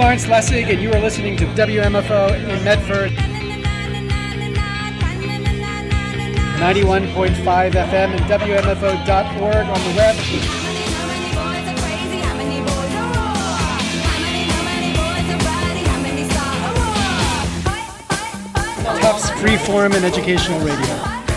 Lawrence Lessig, and you are listening to WMFO in Medford. 91.5 FM and WMFO.org on the web. Tufts Freeform and Educational Radio.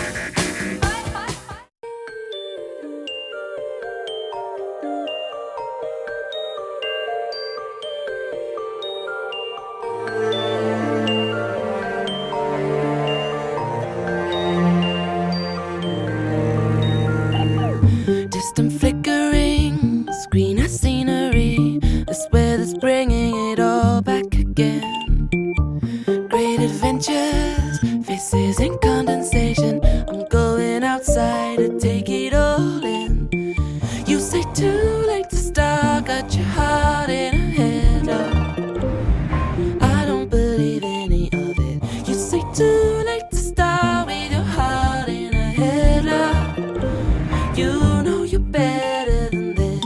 Distant flickering, screen of scenery, a swear that's bringing it all back again. Great adventures, faces in condensation. I'm going outside to take it all in. You say too late to start, got your heart in a headlock. I don't believe any of it. You say too late to start with your heart in a headlock. You know you're better than this.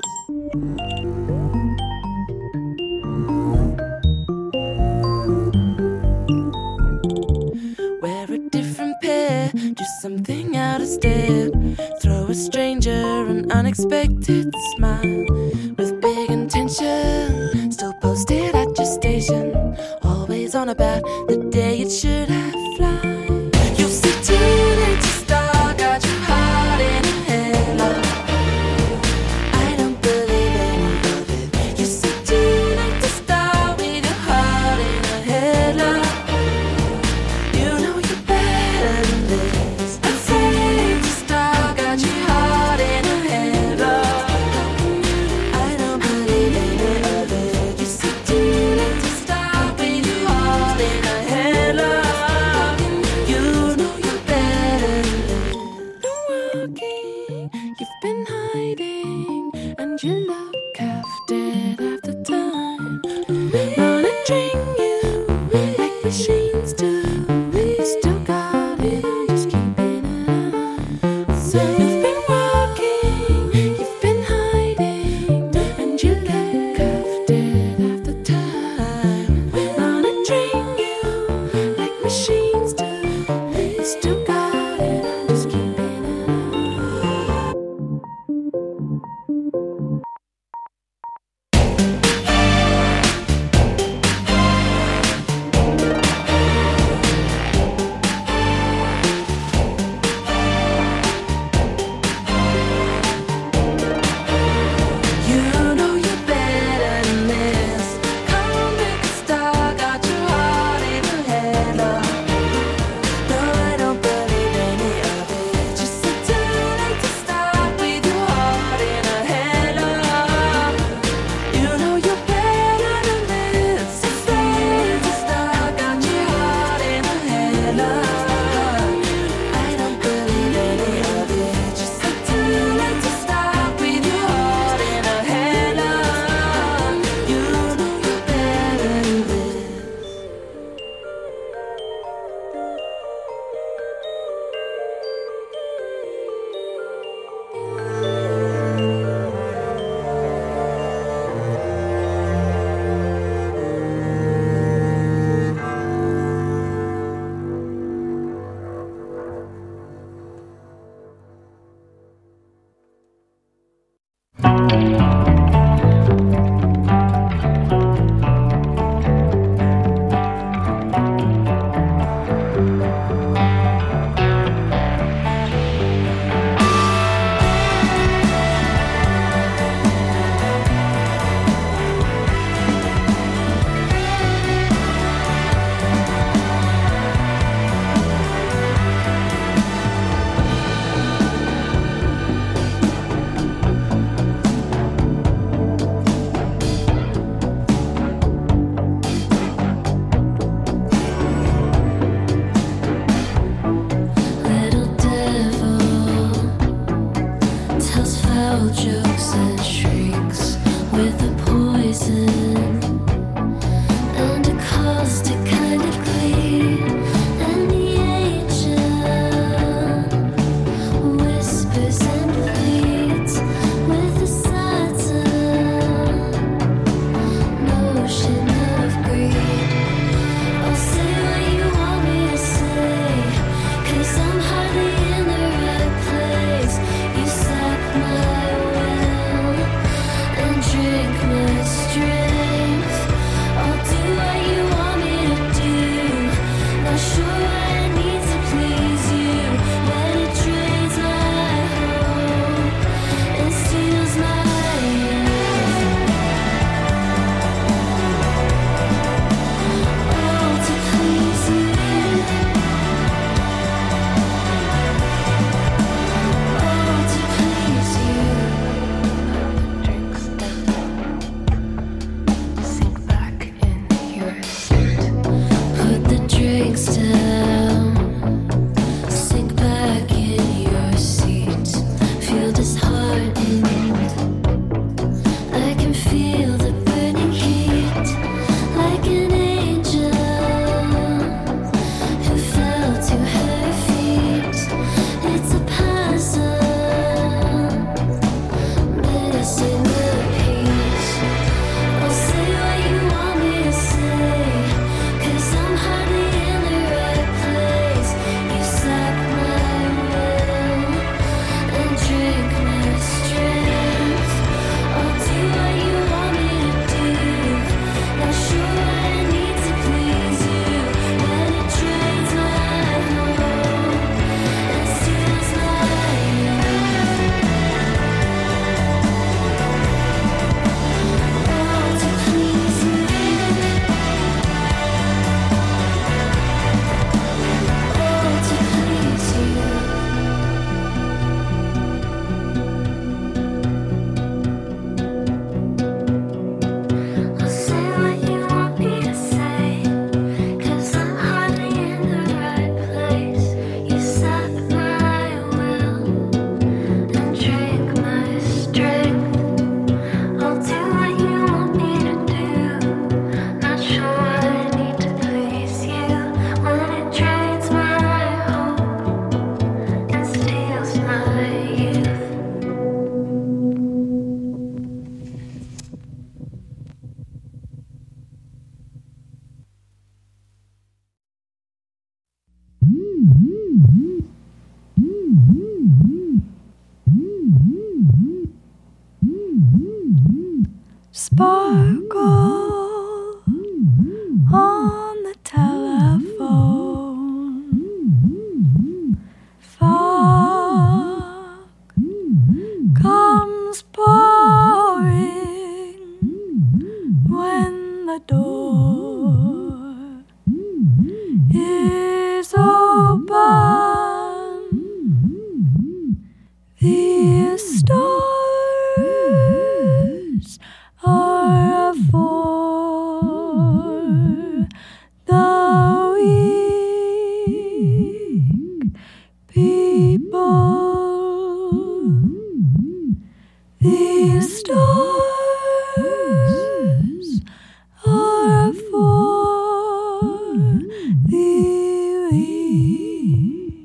Wear a different pair, do something out of step. Throw a stranger an unexpected smile. With big intention, still posted at your station. Always on about the day it should have fly. You see too late to start, got your heart in a headlock. I don't believe any of it. You see too late to start with your heart in a headlock. You know you're better than this. Afraid to start, got your heart in a headlock. sparkle on the telephone. Fog comes pouring when the door is open. The stars are for the weak people. The stars are for the weak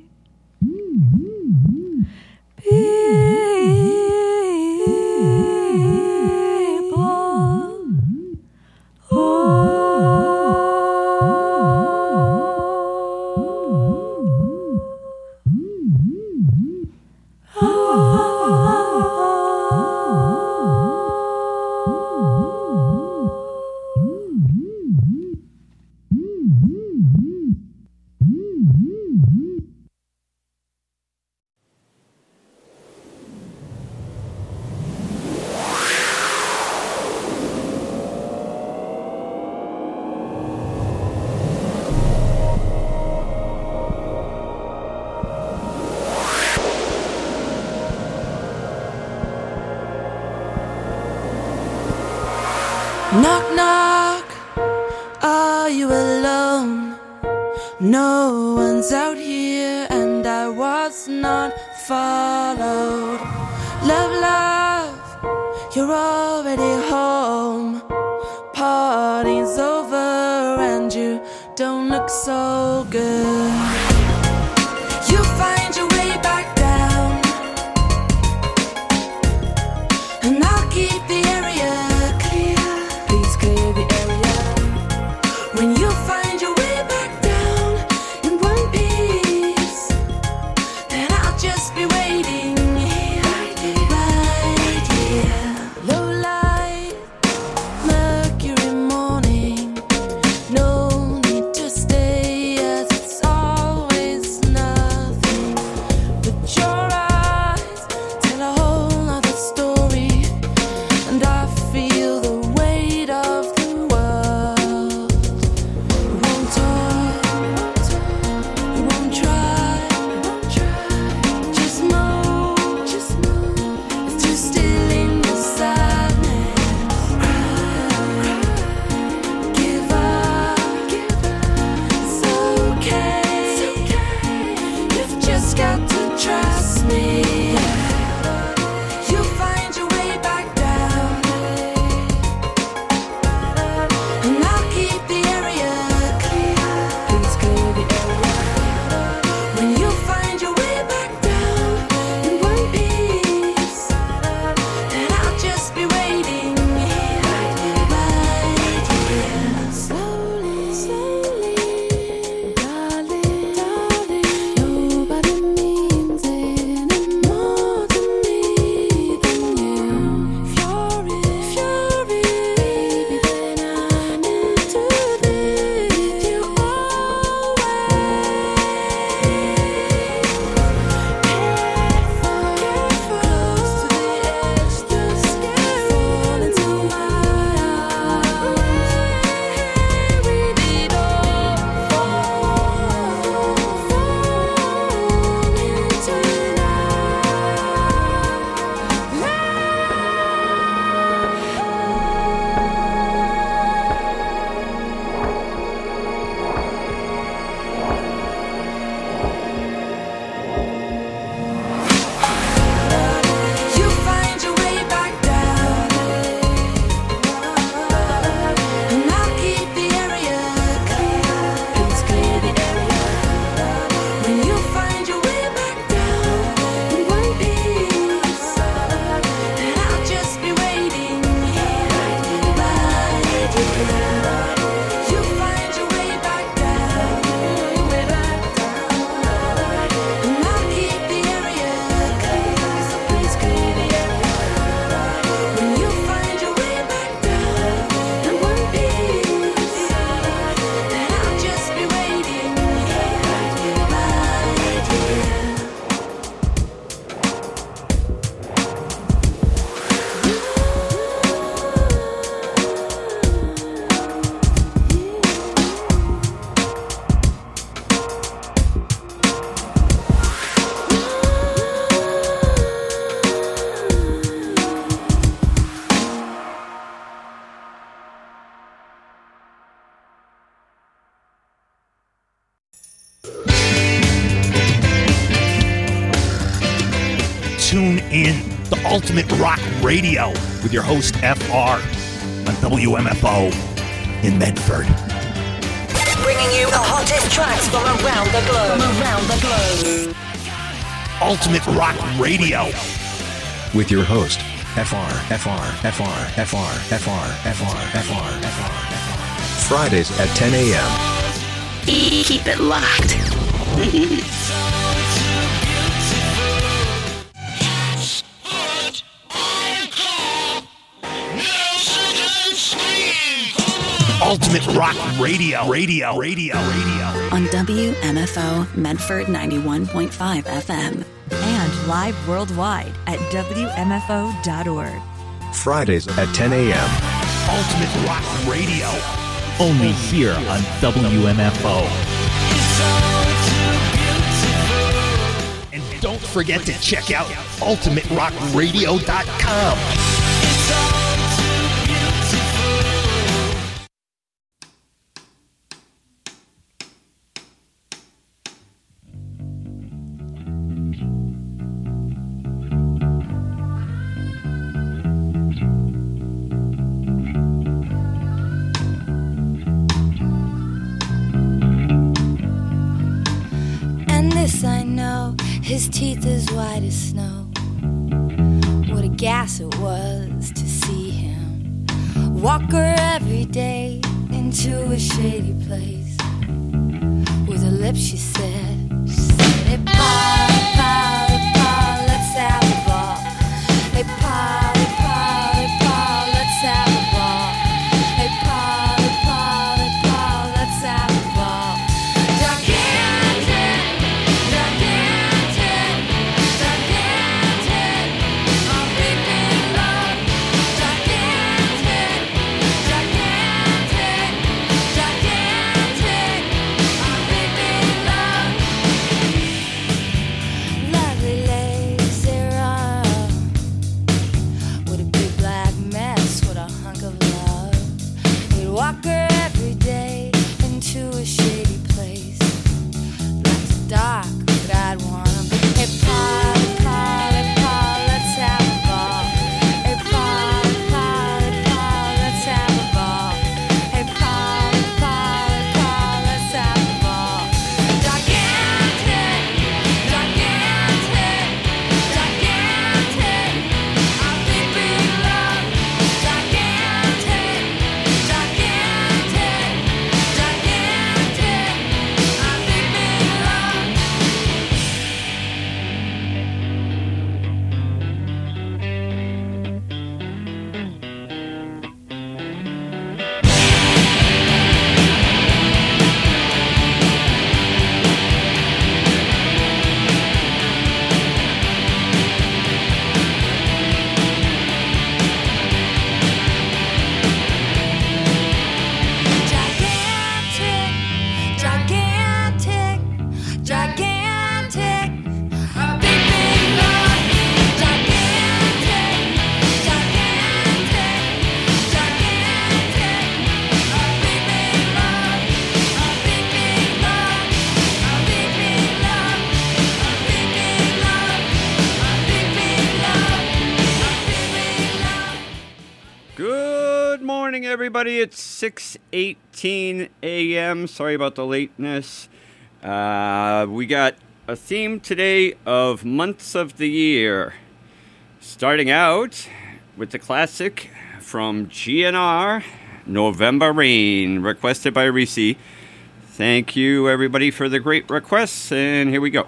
Knock, knock, are you alone? No one's out here and I was not followed. Love, love, you're already home. Party's over and you don't look so good. You find your way back down and I'll keep the area clear. Please clear the area. When you find your way back down in one piece, then I'll just be waiting here, right here. Low light, Mercury morning. No need to stay in the Ultimate Rock Radio with your host, FR, on WMFO in Medford. Bringing you the hottest tracks from around the globe. Ultimate Rock Radio with your host, FR. Fridays at 10 a.m. Keep it locked. Ultimate Rock Radio. On WMFO Medford 91.5 FM. And live worldwide at WMFO.org. Fridays at 10 a.m. Ultimate Rock Radio. Only here on WMFO. And don't forget to check out ultimaterockradio.com. I know his teeth as white as snow. What a gas it was to see him walk her every day into a shady place. With her lips she said, hey pa, pa, pa, let's have a ball. Hey pa, pa, pa, let's have a ball. Hey pa, pa, pa, let's have a ball. Walk her every day into a shady place. Life's dark, but I'd wanna be. Hey, Polly, Polly, Polly, let's have a ball. Hey, Polly, Polly, Polly, let's have a ball. Hey, Polly, Polly, Polly, let's have a ball. Gigantic, gigantic, gigantic. Our big, big love. Gigantic. Everybody, it's 6:18 a.m. Sorry about the lateness. We got a theme today of months of the year. Starting out with the classic from GNR, November Rain, requested by Reese. Thank you, everybody, for the great requests, and here we go.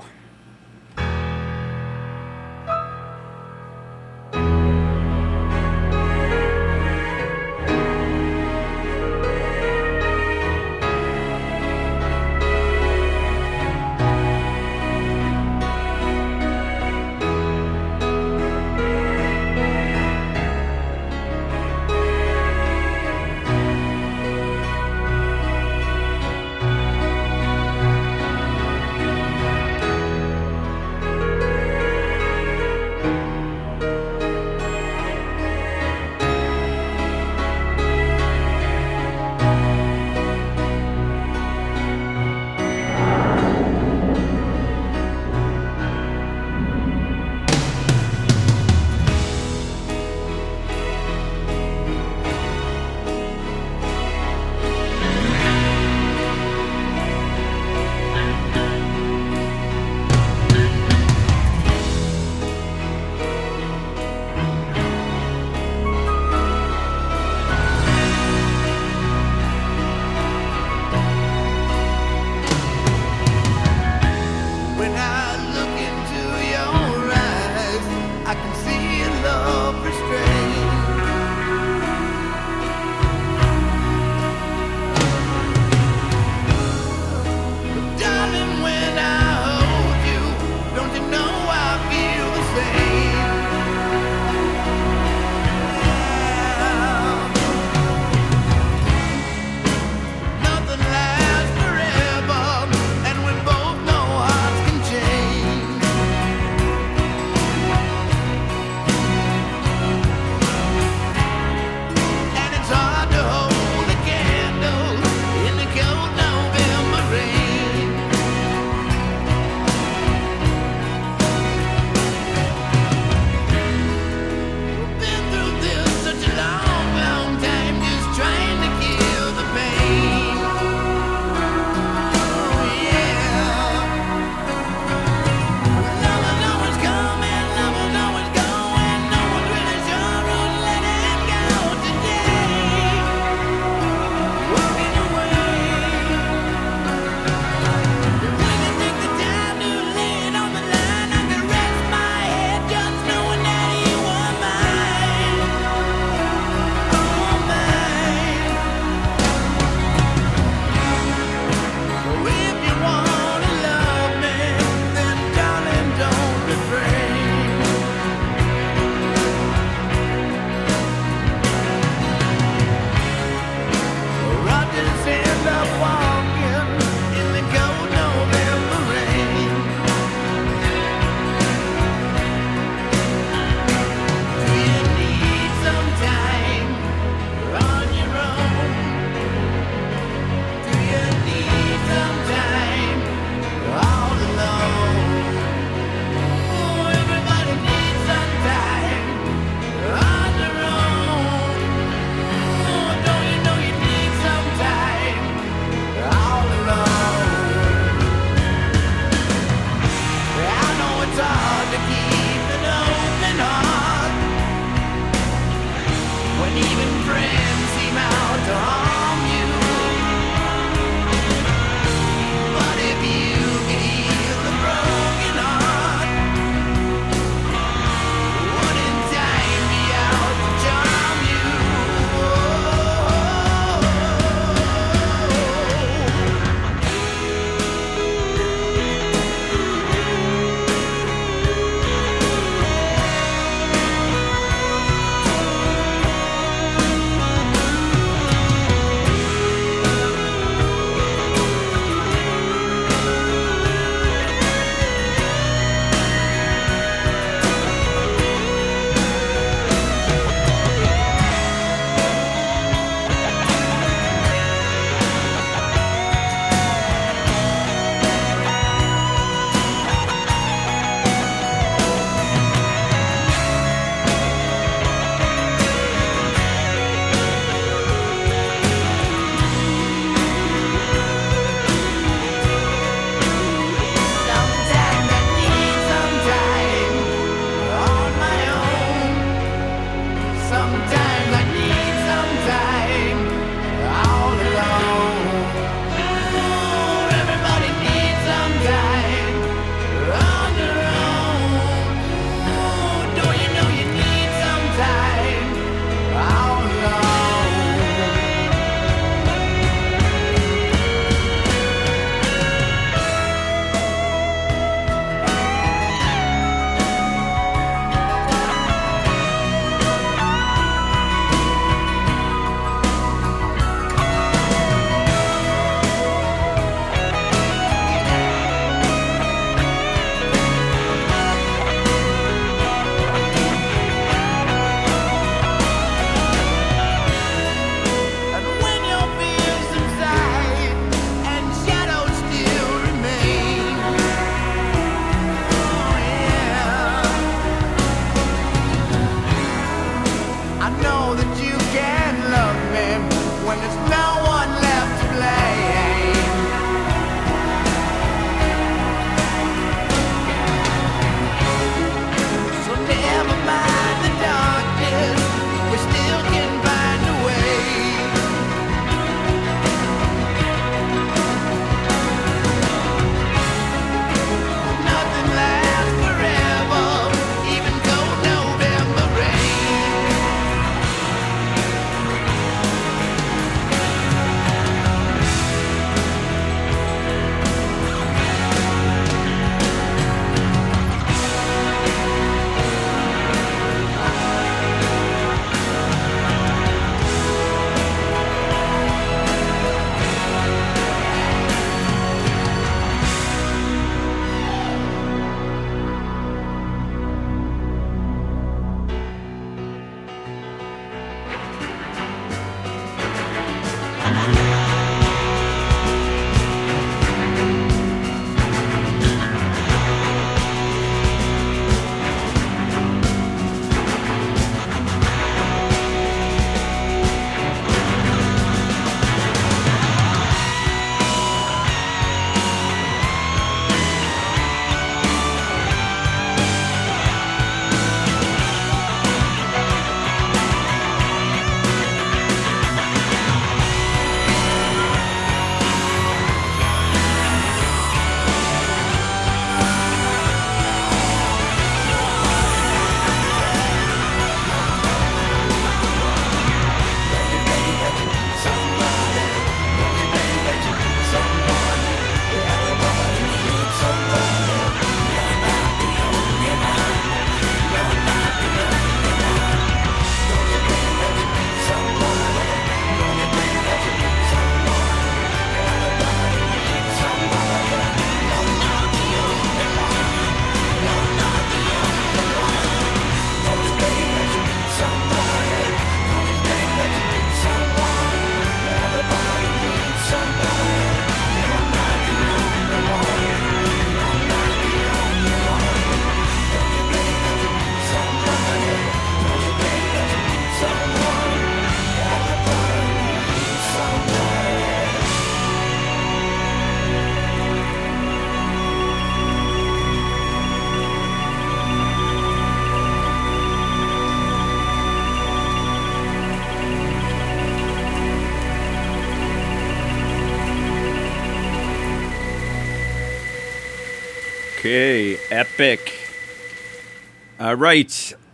Okay, epic. All right,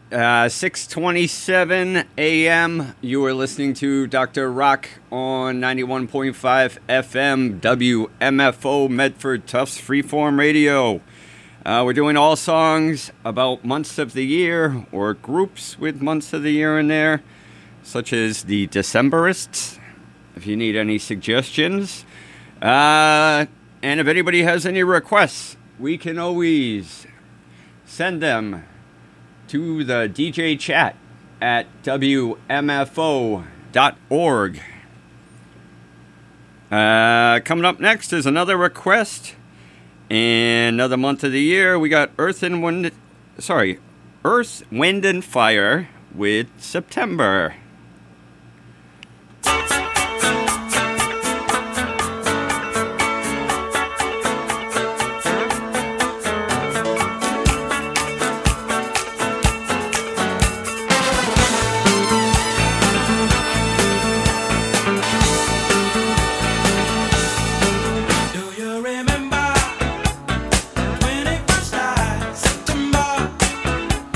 6:27 a.m. You are listening to Dr. Rock on 91.5 FM, WMFO, Medford Tufts Freeform Radio. We're doing all songs about months of the year or groups with months of the year in there, such as the Decemberists, if you need any suggestions. And if anybody has any requests, we can always send them to the DJ chat at WMFO.org. Coming up next is another request. And another month of the year, we got Earth, Wind and Fire with September.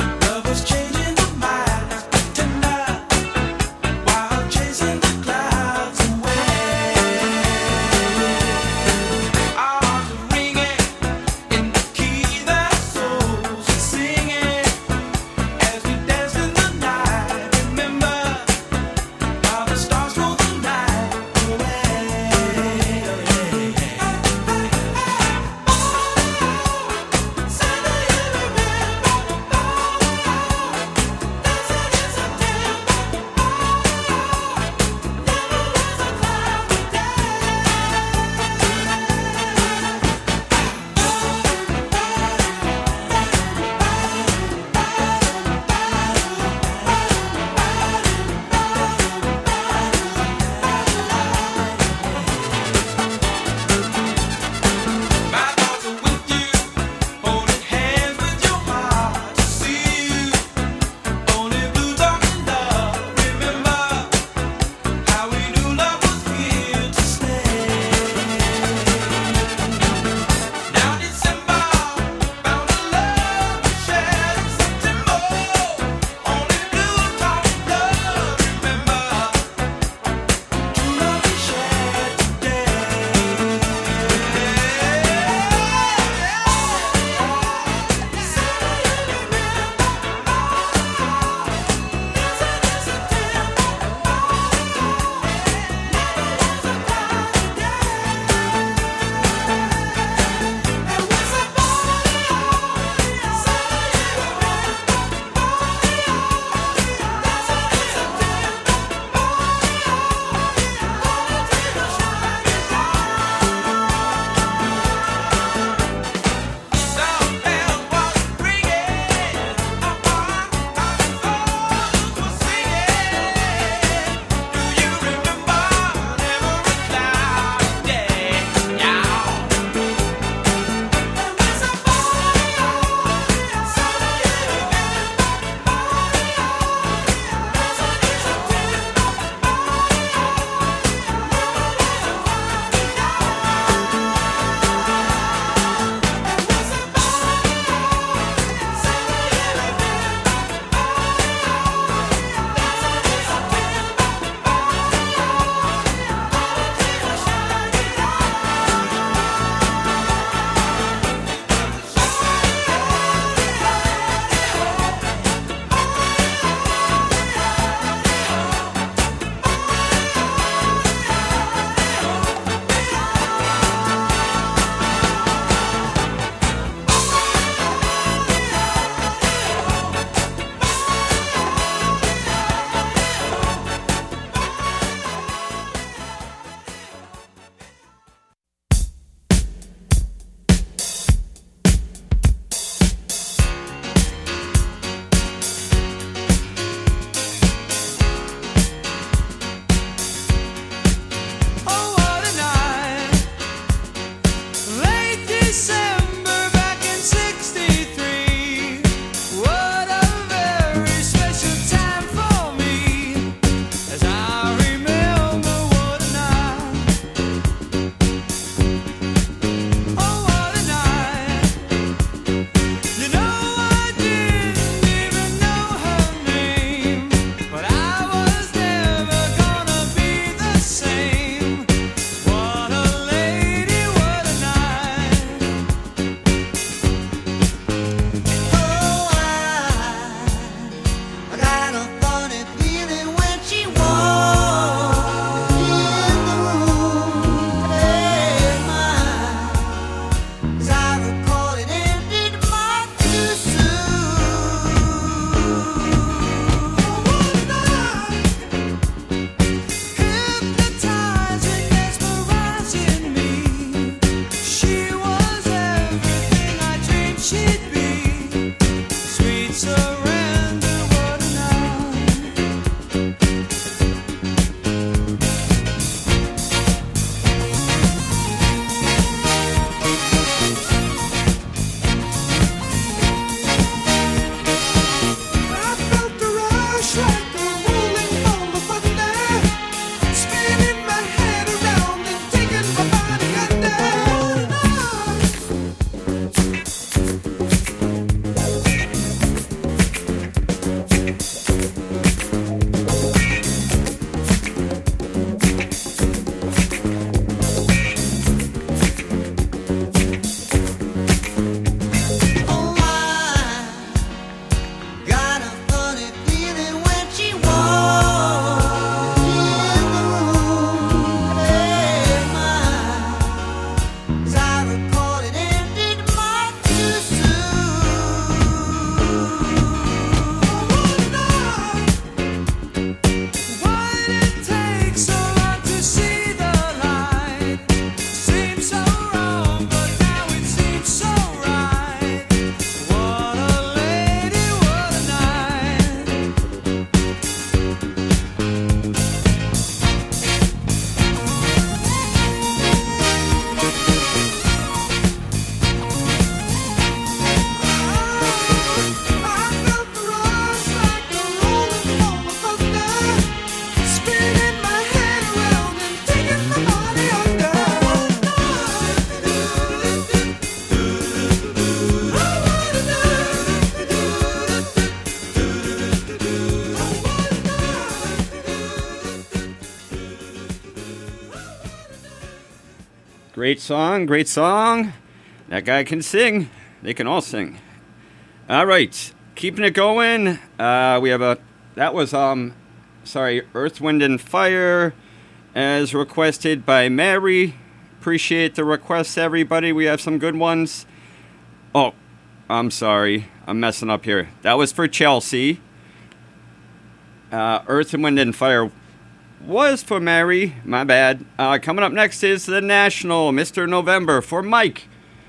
Changing the mind, tonight, while chasing the clouds. Great song, great song. That guy can sing. They can all sing. All right, keeping it going. We have that was Earth, Wind, and Fire, as requested by Mary. Appreciate the requests, everybody. We have some good ones. Oh, I'm sorry. I'm messing up here. That was for Chelsea. Earth, Wind, and Fire was for Mary. My bad. Coming up next is The National, Mr. November, for Mike.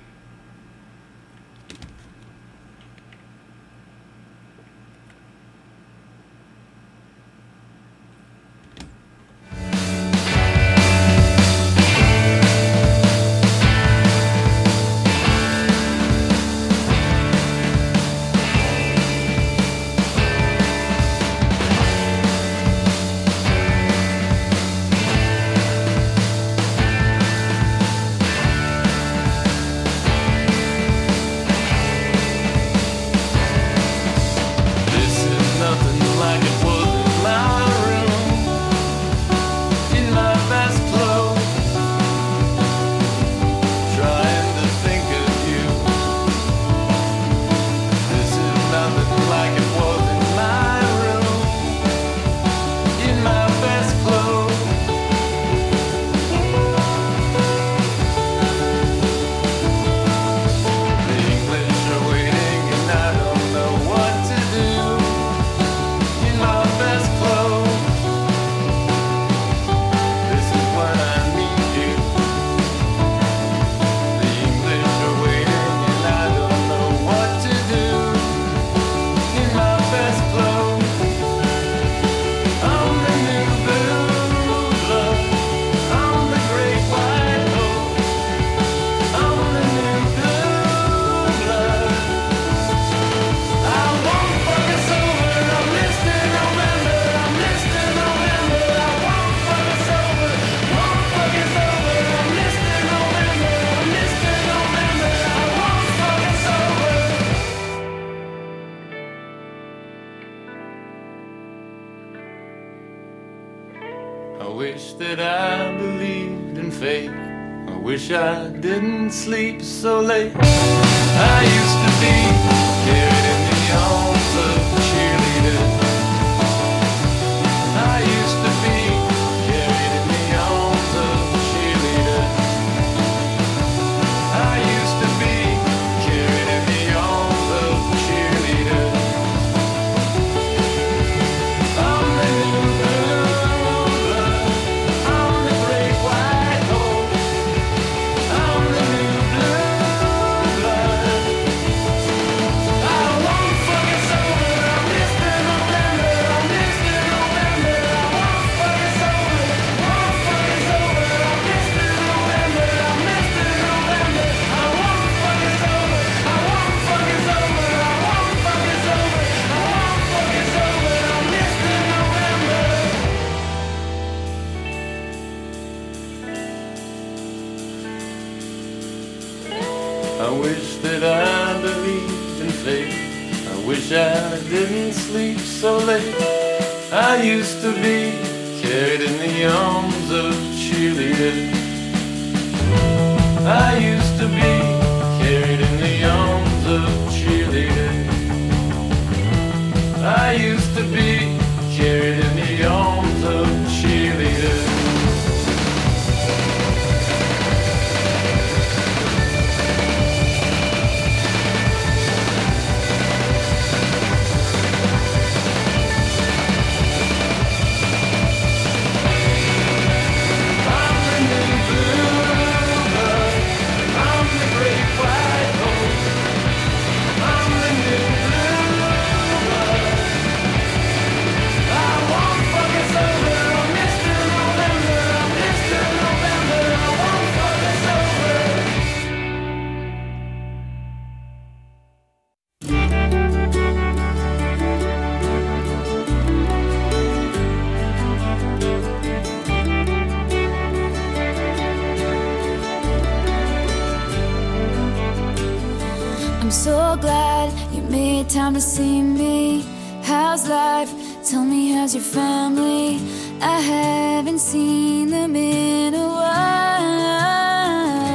I didn't sleep so late. I used to be carried in the arms of cheerleaders. I used to be carried in the arms of cheerleaders. I used to be carried in the arms of cheerleaders. I'm the new blue blood. I'm the great white hope. I'm the new blue blood. I won't fucking sober. I'm Mr. November. I'm Mr. November. I won't fucking sober. Won't fucking sober. I'm Mr. November. I'm Mr. November. I won't fucking sober. I won't fucking sober. I won't fucking sober. I won't fucking sober. I'm Mr. November. I wish that I believed in fate. I wish I didn't sleep so late. I used to be carried in the arms of cheerleaders. I used to be carried in the arms of cheerleaders. I used to be carried in the arms of cheerleaders. I'm so glad you made time to see me. How's life? Tell me, how's your family? I haven't seen them in a while.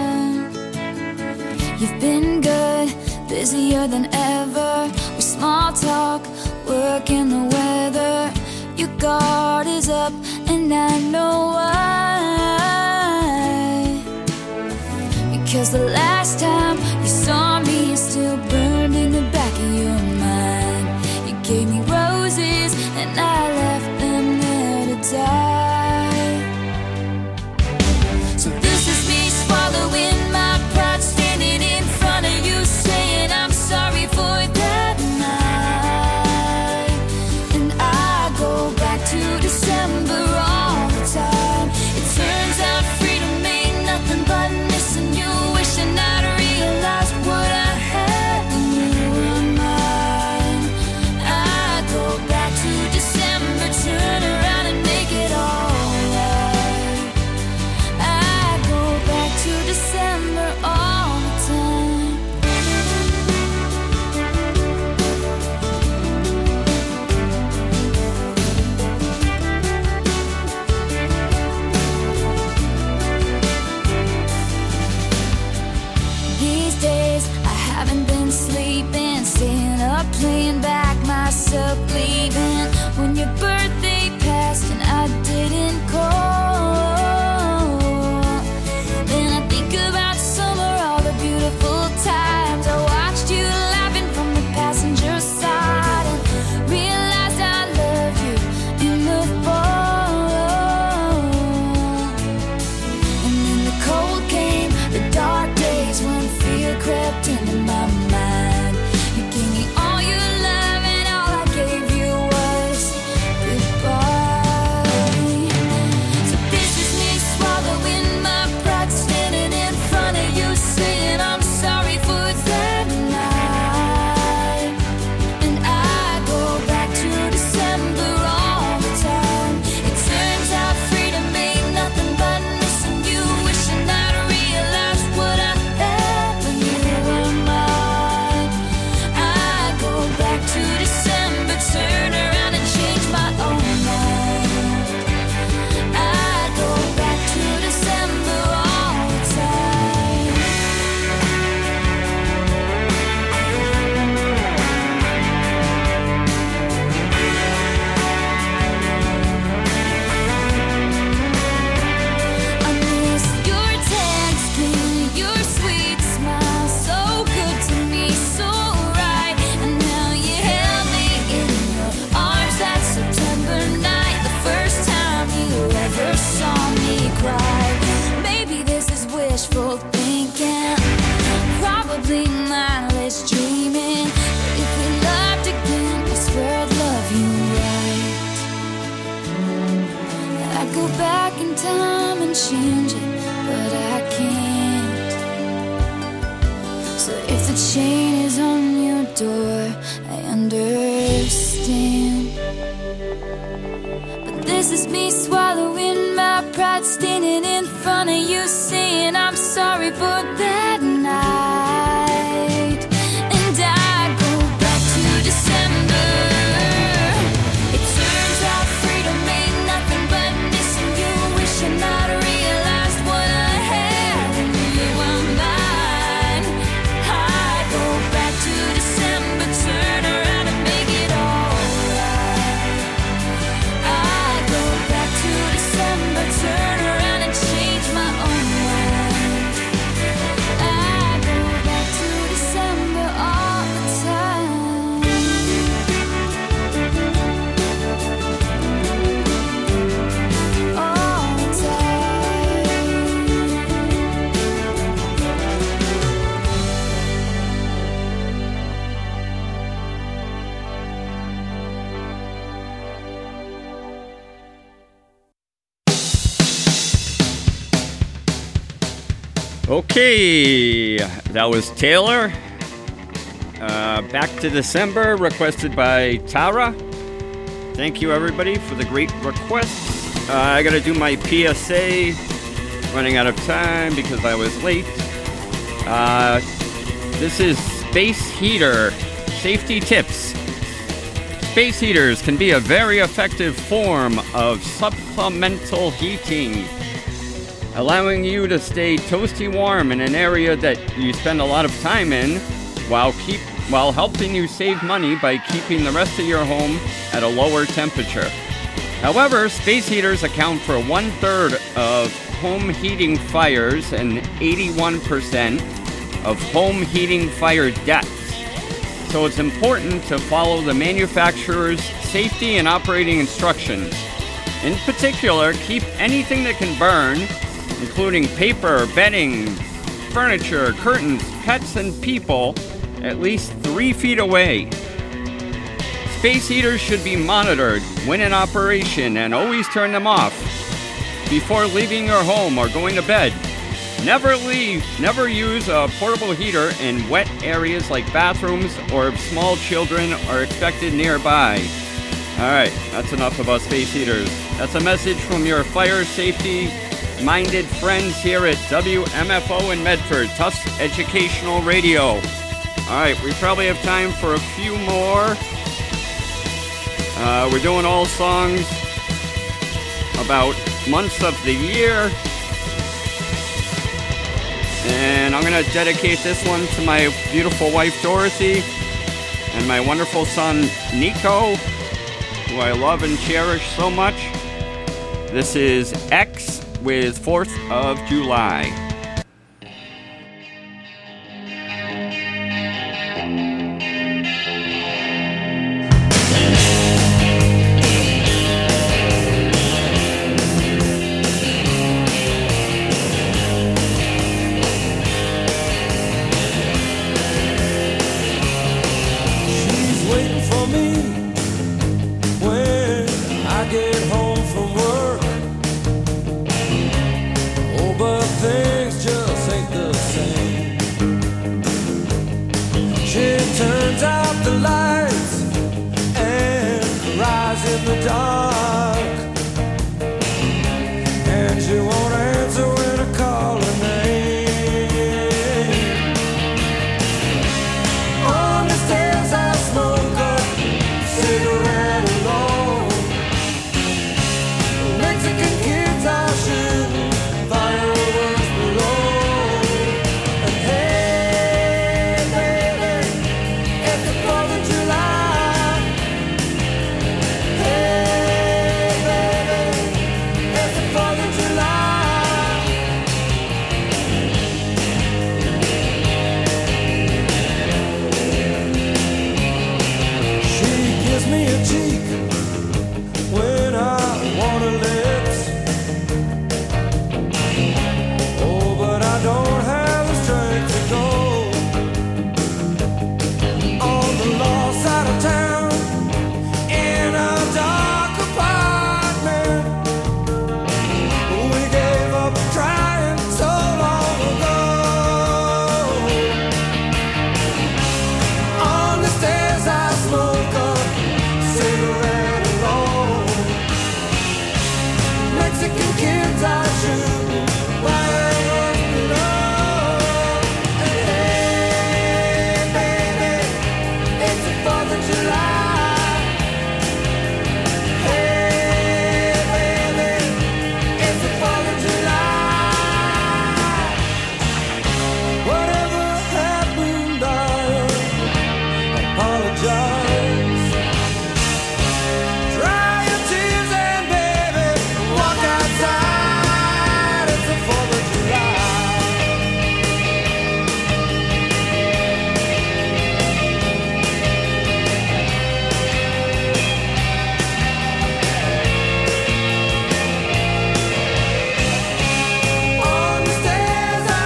You've been good, busier than ever. We small talk, work and the weather. Your guard is up, and I know why. Because the last time you saw me, it's still burned in the back of your mind. You gave me roses, and I left them there to die. So this is me swallowing my pride, standing in front of you, saying I'm sorry for that night. And I go back to December all the time. It turns out freedom ain't nothing but missing you, wishing I'd realized what I had when you were mine. I go back to December, turn around and make it all right. I go back to December all the time. These days I haven't been sleeping, staying up, playing back myself, leaving when your birthday passed and I didn't call. Then I think about summer, all the beautiful times I watched you laughing from the passenger side, and realized I loved you in the fall. And then the cold came, the dark days when fear crept into my mind. You gave me all your love, and all I gave you was goodbye. So this is me swallowing my pride, standing in front of you, saying I'm sorry for that night. And I go back to December all the time. It turns out freedom ain't nothing but missing you, wishing I'd realized what I had when you were mine. I go back to December, turn around and change my own mind. I go back to December all the time. I miss your tan skin, your sweet smile, so good to me, so right. And now you held me in your arms that September night, the first time you ever saw me cry. Maybe this is wishful thinking, probably mindless dreaming. But if we loved again, I swear I'd love you right. I go back in time and change it, but I can't. So if the chain is on your door, I understand. But this is me swallowing my pride, standing in front of you, saying I'm sorry for that night. And I go back to December. It turns out freedom ain't nothing but missing you, wishing I'd realized what I had when you were mine. I go back to December, turn around and make it all right. I go back to December, turn around and change my own mind. I go back to December all the time. All the time. Okay, that was Taylor. Back to December, requested by Tara. Thank you, everybody, for the great requests. I got to do my PSA. Running out of time because I was late. This is Space Heater. Safety tips. Space heaters can be a very effective form of supplemental heating. allowing you to stay toasty warm in an area that you spend a lot of time in while helping you save money by keeping the rest of your home at a lower temperature. However, space heaters account for 1/3 of home heating fires and 81% of home heating fire deaths. So it's important to follow the manufacturer's safety and operating instructions. In particular, keep anything that can burn, including paper, bedding, furniture, curtains, pets, and people, at least 3 feet away. Space heaters should be monitored when in operation and always turn them off before leaving your home or going to bed. Never use a portable heater in wet areas like bathrooms or if small children are expected nearby. Alright, that's enough about space heaters. That's a message from your fire safety minded friends here at WMFO in Medford, Tufts Educational Radio. Alright, we probably have time for a few more. We're doing all songs about months of the year. And I'm going to dedicate this one to my beautiful wife Dorothy and my wonderful son Nico, who I love and cherish so much. This is X with 4th of July.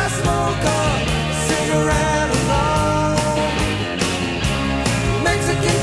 Mexican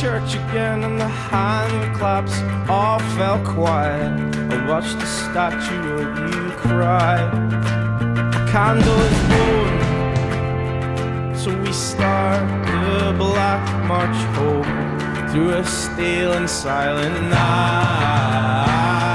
church again and the hand claps all fell quiet. I watched the statue of you cry. A candle is blown, so we start the black march home through a stale and silent night.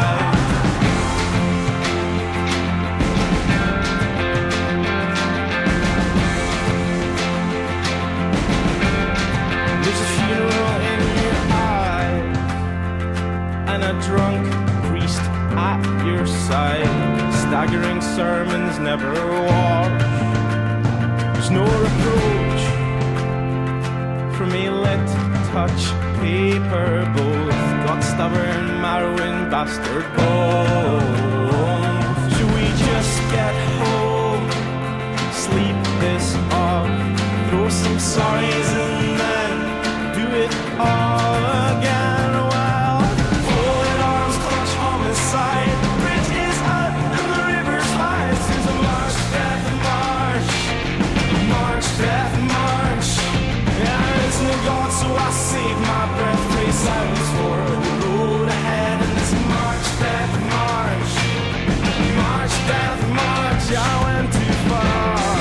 There's a funeral in your eye and a drunk priest at your side. Staggering sermons never wash. There's no reproach from a lit touch paper, both got stubborn, marrowing bastard bones. Should we just get home, sleep this off, throw some sorries and then do it all again? Well, folded arms clutch homicide, the bridge is up and the river's high. This is a march, death march, march, death march. Yeah, there's no God, so I save my breath, pray silence for the road ahead. And this march, death march, march, death march. I went too far.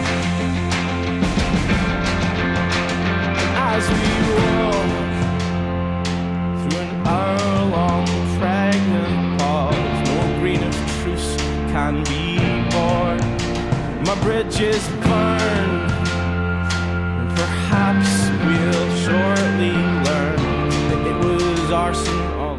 As we walk through an hour-long pregnant pause, no green of truce can be born. My bridges burn. Perhaps we'll shortly learn that it was arson all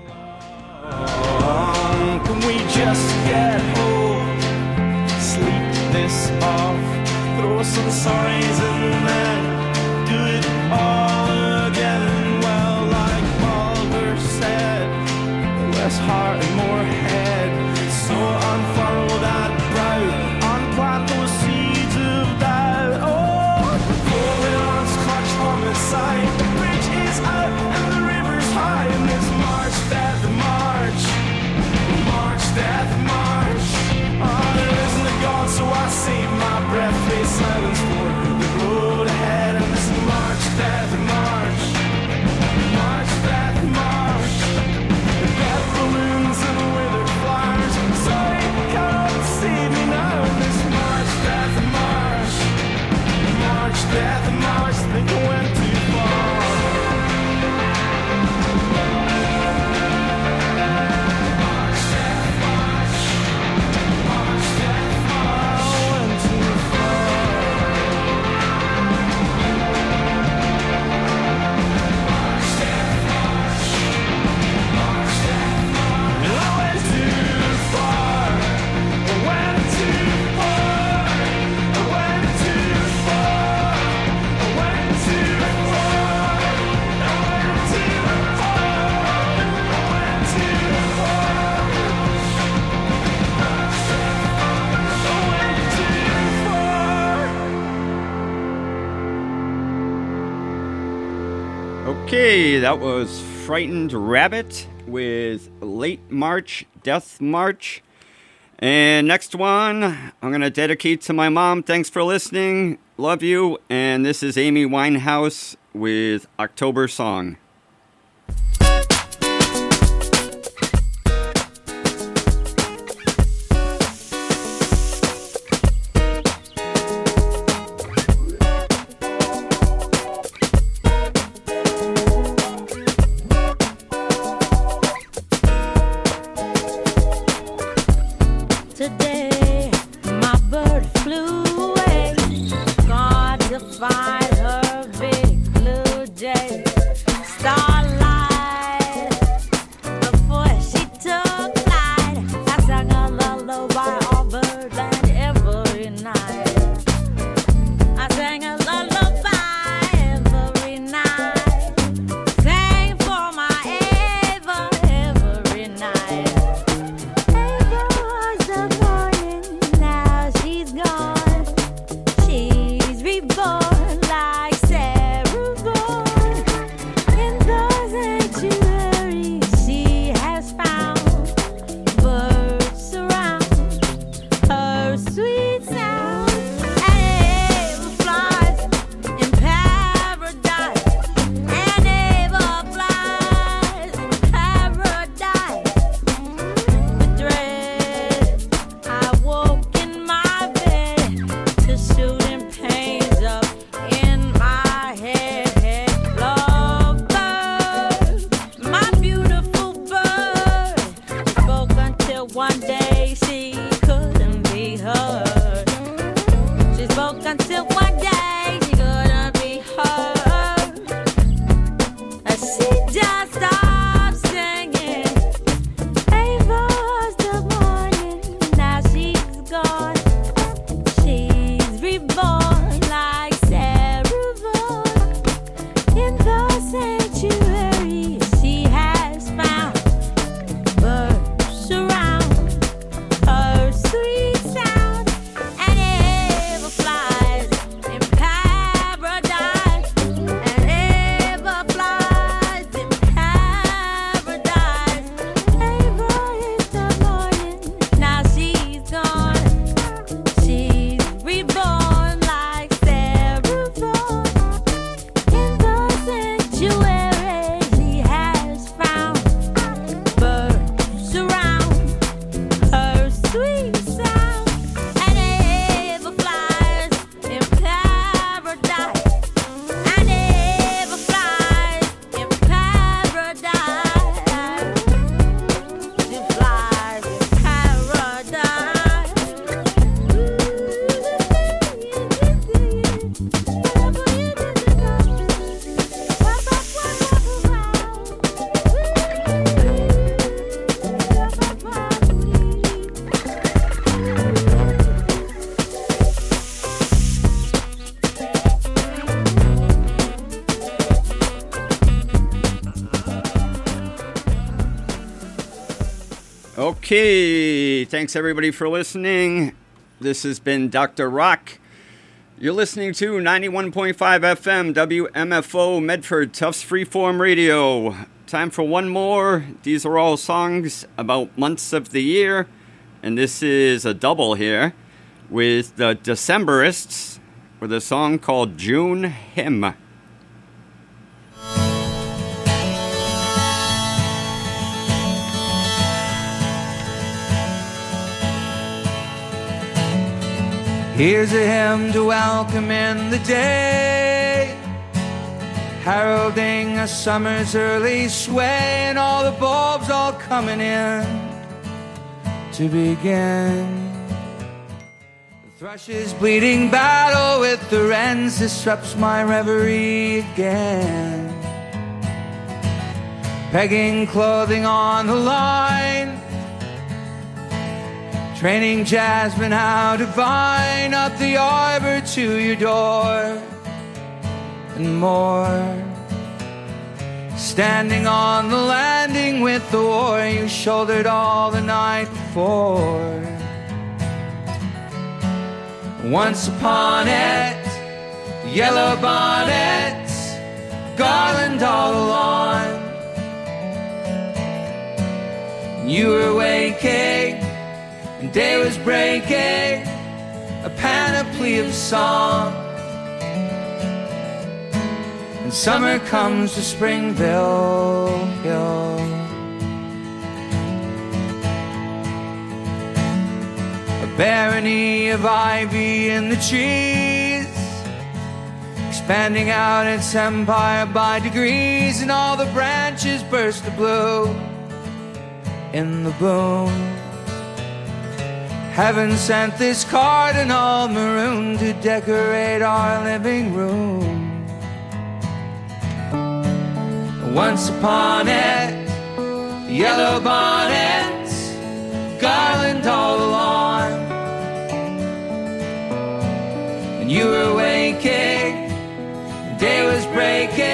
along. Can we just get home, sleep this off, throw some sorries and then do it all again? Well, like Oliver said, less heart and more head. So unfurrow that brow, unplant those seeds of doubt. Oh, homicide, the bridge is up and the river's high. And this march, death march, march, death march. Oh, there isn't a God, so I save my breath, face silence for the road ahead. And this march, death march, march, death march. The death balloons and withered flowers, sorry, God save me now. And this march, death march, march, death march. Think I went too far. March, death march, march, death march. I went too far. March, death march, march, death march. I went too far. I went too far. I went too far. I went too far. I went too far. I went too far. I went too far. Okay, that was Frightened Rabbit with Late March, Death March. And next one, I'm going to dedicate to my mom. Thanks for listening. Love you. And this is Amy Winehouse with October Song. Today, my bird flew away, gone to find her big blue jay. Starlight, before she took flight, I sang a lullaby on birdland every night. I sang a lullaby every night, sang for my Ava every night. Ava was the morning one day she couldn't be heard. She spoke until one day she couldn't be heard. She just stopped singing. Ava's the morning, now she's gone. She's reborn like Sarah Vaughan. In the sanctuary she has found. Birds surround her sweet sound, and ever flies in paradise, and ever flies in paradise. Ava is the morning, now she's gone. She's reborn like Sarah Vaughan. In the sanctuary she has found. Birds surround her sweet sound, and ever flies in paradise, and ever flies in paradise. She flies in Okay, thanks everybody for listening. This has been Dr. Rock. You're listening to 91.5 FM WMFO Medford Tufts Freeform Radio. Time for one more. These are all songs about months of the year, and this is a double here with the Decemberists with a song called June Hymn. Here's a hymn to welcome in the day, heralding a summer's early sway, and all the bulbs all coming in to begin. The thrush's bleeding battle with the wrens disrupts my reverie again. Pegging clothing on the line, training jasmine how to vine up the arbor to your door, and more. Standing on the landing with the war you shouldered all the night before. Once upon it, yellow bonnets, garland all along. You were waking, day was breaking, a panoply of song. And summer comes to Springville Hill. A barony of ivy in the trees, expanding out its empire by degrees, and all the branches burst to blue in the boom. Heaven sent this cardinal maroon to decorate our living room. Once upon it, yellow bonnets, garland